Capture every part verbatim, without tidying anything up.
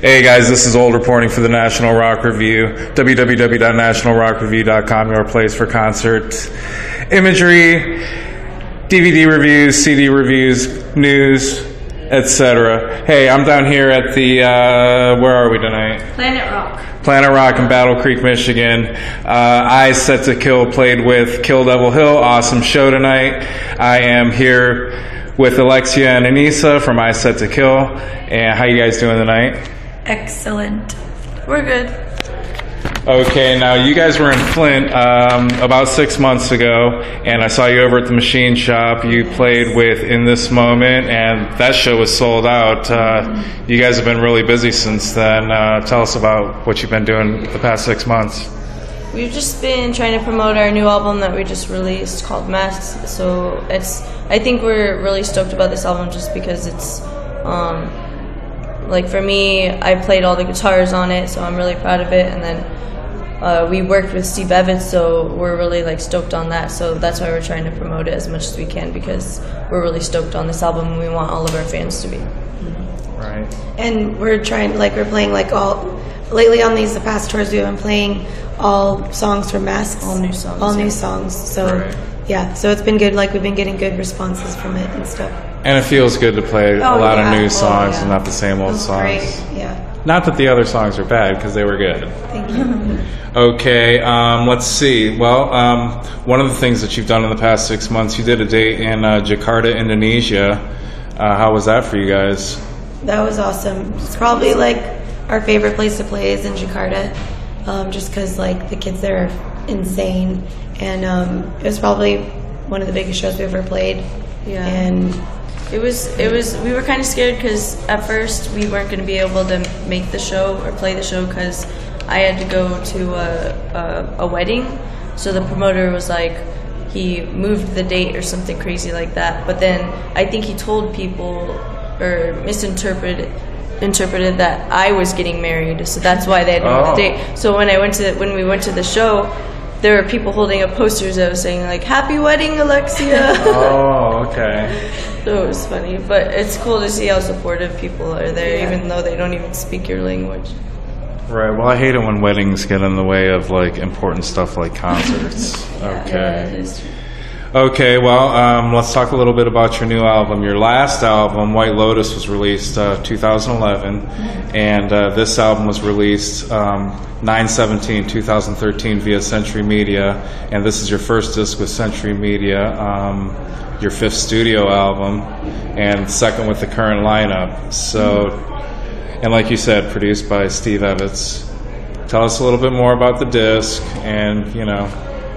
Hey guys, this is Old reporting for the National Rock Review. w w w dot national rock review dot com, your place for concert imagery, D V D reviews, C D reviews, news, et cetera. Hey, I'm down here at the, uh, where are we tonight? Planet Rock. Planet Rock in Battle Creek, Michigan. Uh, Eyes Set to Kill played with Kill Devil Hill. Awesome show tonight. I am here with Alexia and Anissa from Eyes Set to Kill. And how you guys doing tonight? Excellent. We're good. Okay, now you guys were in Flint um, about six months ago, and I saw you over at the Machine Shop. You played with In This Moment, and that show was sold out. Uh, you guys have been really busy since then. Uh, tell us about what you've been doing the past six months. We've just been trying to promote our new album that we just released called Masks. So it's, I think we're really stoked about this album just because it's, um, like for me, I played all the guitars on it, so I'm really proud of it. And then uh, we worked with Steve Evans, so we're really like stoked on that. So that's why we're trying to promote it as much as we can, because we're really stoked on this album and we want all of our fans to be. Right. And we're trying, like we're playing like all, lately on these the past tours we've been playing all songs from Masks. All new songs. All yeah. new songs. So Right. yeah, so it's been good. Like we've been getting good responses from it and stuff. And it feels good to play Oh, a lot yeah. of new Oh, songs yeah. and not the same It old was songs. great. Yeah. Not that the other songs are bad, because they were good. Thank you. Okay, um, let's see. Well, um, one of the things that you've done in the past six months, you did a date in uh, Jakarta, Indonesia. Uh, how was that for you guys? That was awesome. It's probably like our favorite place to play is in Jakarta, um, just because like the kids there are insane, and um, it was probably one of the biggest shows we ever played. Yeah. And It was, it was, we were kind of scared because at first we weren't going to be able to make the show or play the show because I had to go to a, a, a wedding. So the promoter was like, he moved the date or something crazy like that. But then I think he told people or misinterpreted interpreted that I was getting married. So that's why they had moved Oh. the date. So when I went to, when we went to the show, there were people holding up posters that was saying like, "Happy wedding, Alexia." Oh, okay. So it was funny, but it's cool to see how supportive people are there, Yeah. even though they don't even speak your language. Right. Well, I hate it when weddings get in the way of like important stuff like concerts. Okay. Yeah, it is true. Okay. Well, um, let's talk a little bit about your new album. Your last album, White Lotus, was released uh, two thousand eleven, and uh, this album was released um, nine seventeen two thousand thirteen via Century Media, and this is your first disc with Century Media. Um, your fifth studio album, and second with the current lineup. So, and like you said, produced by Steve Evans. Tell us a little bit more about the disc, and you know.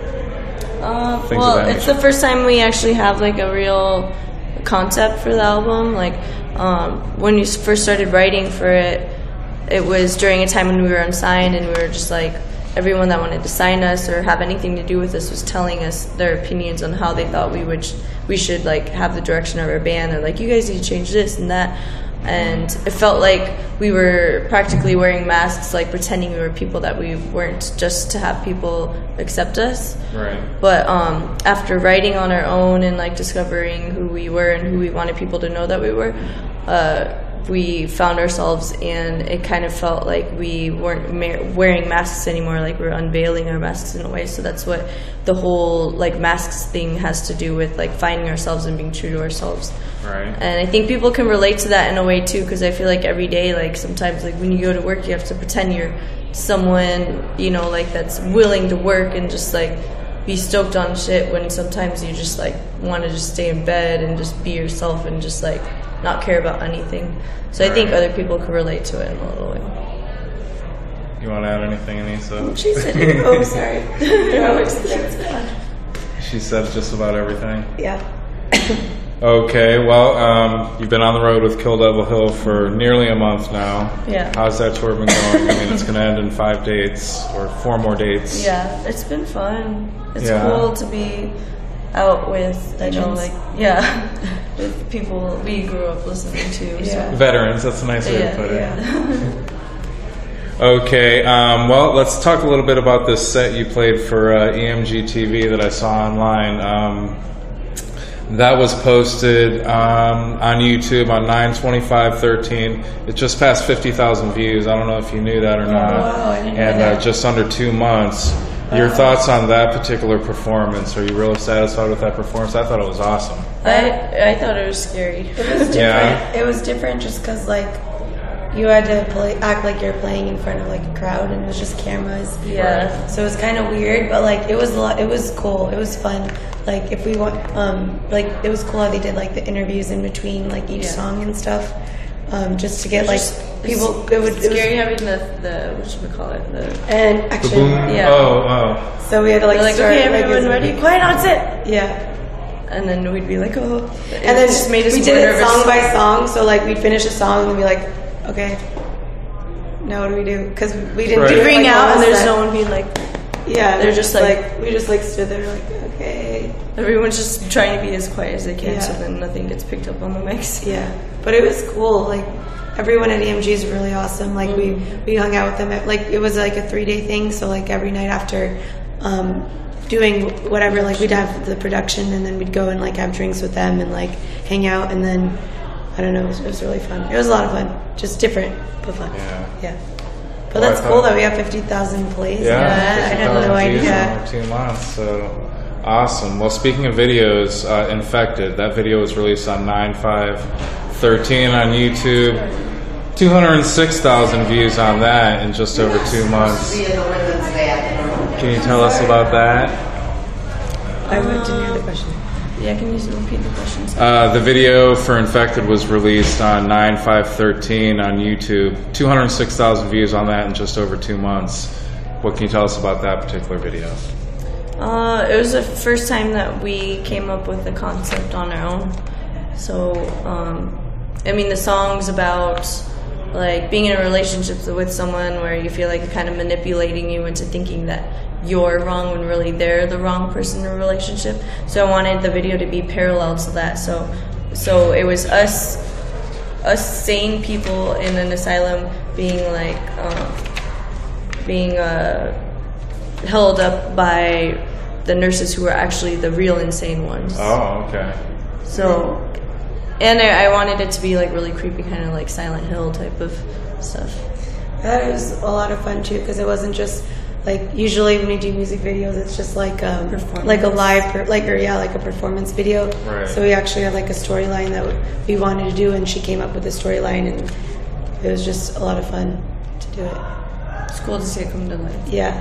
Uh, Things well, of that it's nature. the first time we actually have like a real concept for the album. Like um, when we first started writing for it, it was during a time when we were unsigned, and we were just like, everyone that wanted to sign us or have anything to do with us was telling us their opinions on how they thought we would we should like have the direction of our band. They're like, you guys need to change this and that, and it felt like we were practically wearing masks, like pretending we were people that we weren't, just to have people accept us. Right. But um, after writing on our own and like discovering who we were and who we wanted people to know that we were, uh, we found ourselves, and it kind of felt like we weren't ma- wearing masks anymore, like we were unveiling our masks in a way. So that's what the whole like masks thing has to do with, like finding ourselves and being true to ourselves. Right. And I think people can relate to that in a way too, because I feel like every day, like sometimes like when you go to work, you have to pretend you're someone, you know, like that's willing to work and just like be stoked on shit, when sometimes you just like want to just stay in bed and just be yourself and just like not care about anything. So I think other people can relate to it in a little way. You want to add anything, Anissa? She said, it. "Oh, sorry." No, it's, it's fine. She said just about everything. Yeah. Okay, well, um, you've been on the road with Kill Devil Hill for nearly a month now. Yeah. How's that tour been going? I mean, it's going to end in five dates, or four more dates. Yeah, it's been fun. It's Yeah. cool to be out with, you know, Legends. like, yeah, with people we grew up listening to. Yeah. Veterans, that's a nice way Yeah, to put it. Yeah. Okay, um, well, let's talk a little bit about this set you played for uh, E M G T V that I saw online. Um, That was posted um, on YouTube on nine twenty-five thirteen. It just passed fifty thousand views. I don't know if you knew that or not. Oh, wow, I didn't know and that. Uh, just under two months. Your Wow. thoughts on that particular performance? Are you really satisfied with that performance? I thought it was awesome. I I thought it was scary. It was different. Yeah. It was different just because like you had to play, act like you're playing in front of like a crowd, and it was just cameras. Yeah. So it was kind of weird, but like it was a lot. It was cool. It was fun. Like if we want, um, like it was cool how they did like the interviews in between like each Yeah. song and stuff, um, just to get It like was just- people. It's It would it scary was, having the the what should we call it the. and The action. boom. Yeah. Oh, oh. So we had to like, They're like, start okay, like, everyone as- ready? Quiet on set. Yeah. And then we'd be like, oh. It And then just made us we more did it nervous. song by song. So like we'd finish a song and be like, okay, now what do we do? Because we didn't Right. do We'd it ring like, out, all and there's set. no one being like. Yeah, They're just like- we just like stood there like okay. Everyone's just trying to be as quiet as they can, Yeah. so then nothing gets picked up on the mics. Yeah, but it was cool. Like everyone at E M G is really awesome. Like we we hung out with them. At, like it was like a three day thing. So like every night after um, doing whatever, like we'd have the production, and then we'd go and like have drinks with them and like hang out, and then I don't know. It was, it was really fun. It was a lot of fun. Just different, but fun. Yeah. Yeah. But Well, I that's thought- cool that we have fifty thousand plays. Yeah, I had no fifty thousand views in idea. like two months. So awesome. Well, speaking of videos, uh, Infected. That video was released on nine five thirteen on YouTube. two hundred six thousand views on that in just over two months. Can you tell us about that? I went to hear the question. Yeah, can you repeat the questions? Uh, the video for Infected was released on nine five thirteen on YouTube. two hundred six thousand views on that in just over two months. What can you tell us about that particular video? Uh, it was the first time that we came up with the concept on our own. So, um, I mean, the song's about like being in a relationship with someone where you feel like they're kind of manipulating you into thinking that you're wrong when really they're the wrong person in a relationship. So I wanted the video to be parallel to that. So, so it was us, us sane people in an asylum being like, um, being uh, held up by the nurses who are actually the real insane ones. Oh, okay. So, and I, I wanted it to be like really creepy, kind of like Silent Hill type of stuff. I thought it was a lot of fun too because it wasn't just like usually when we do music videos, it's just like um, Performance. like a live, per, like or yeah, like a performance video. Right. So we actually had like a storyline that we wanted to do, and she came up with a storyline, and it was just a lot of fun to do it. It's cool to see it come to life. Yeah.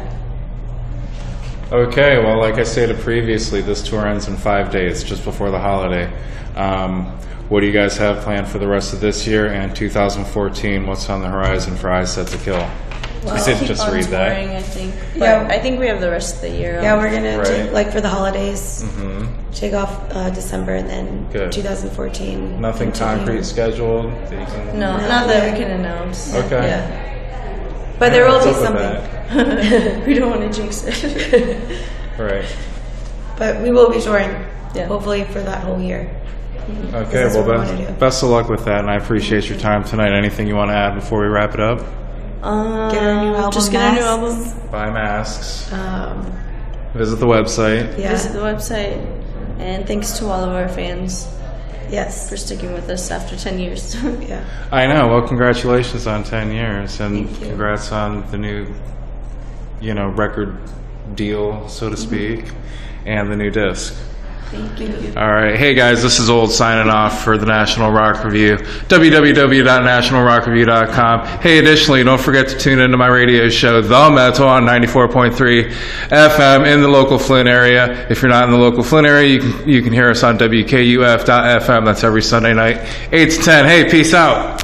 Okay, well, like I stated previously, this tour ends in five days, just before the holiday. Um, what do you guys have planned for the rest of this year and two thousand fourteen? What's on the horizon for Eyes Set to Kill? I did Keep just on read that. touring, I think. But Yeah. I think we have the rest of the year. Yeah, um, we're gonna Right. take, like for the holidays, hmm take off uh, December, and then Good. twenty fourteen. Nothing continue. concrete scheduled? that you can- No, No. not that Yeah. we can announce. Okay. Yeah. But there will What's be up with something. We don't want to jinx it. Right. But we will be touring. Yeah. Hopefully for that whole year. Okay, That's well, what we wanna best, do. best of luck with that, and I appreciate your time tonight. Anything you want to add before we wrap it up? Um, Get our new album, Just get our new Masks. album. Buy masks. Um, Visit the website. yeah. Visit the website. And thanks to all of our fans Yes. for sticking with us after ten years. Yeah. I know. Well, congratulations on ten years, and Thank you. congrats on the new, you know, record deal, so to speak, and the new disc. Thank you. All right. Hey, guys, this is Old signing off for the National Rock Review, w w w dot national rock review dot com. Hey, additionally, don't forget to tune into my radio show, The Metal, on ninety-four point three F M in the local Flint area. If you're not in the local Flint area, you can, you can hear us on W K U F dot F M. That's every Sunday night, eight to ten. Hey, peace out.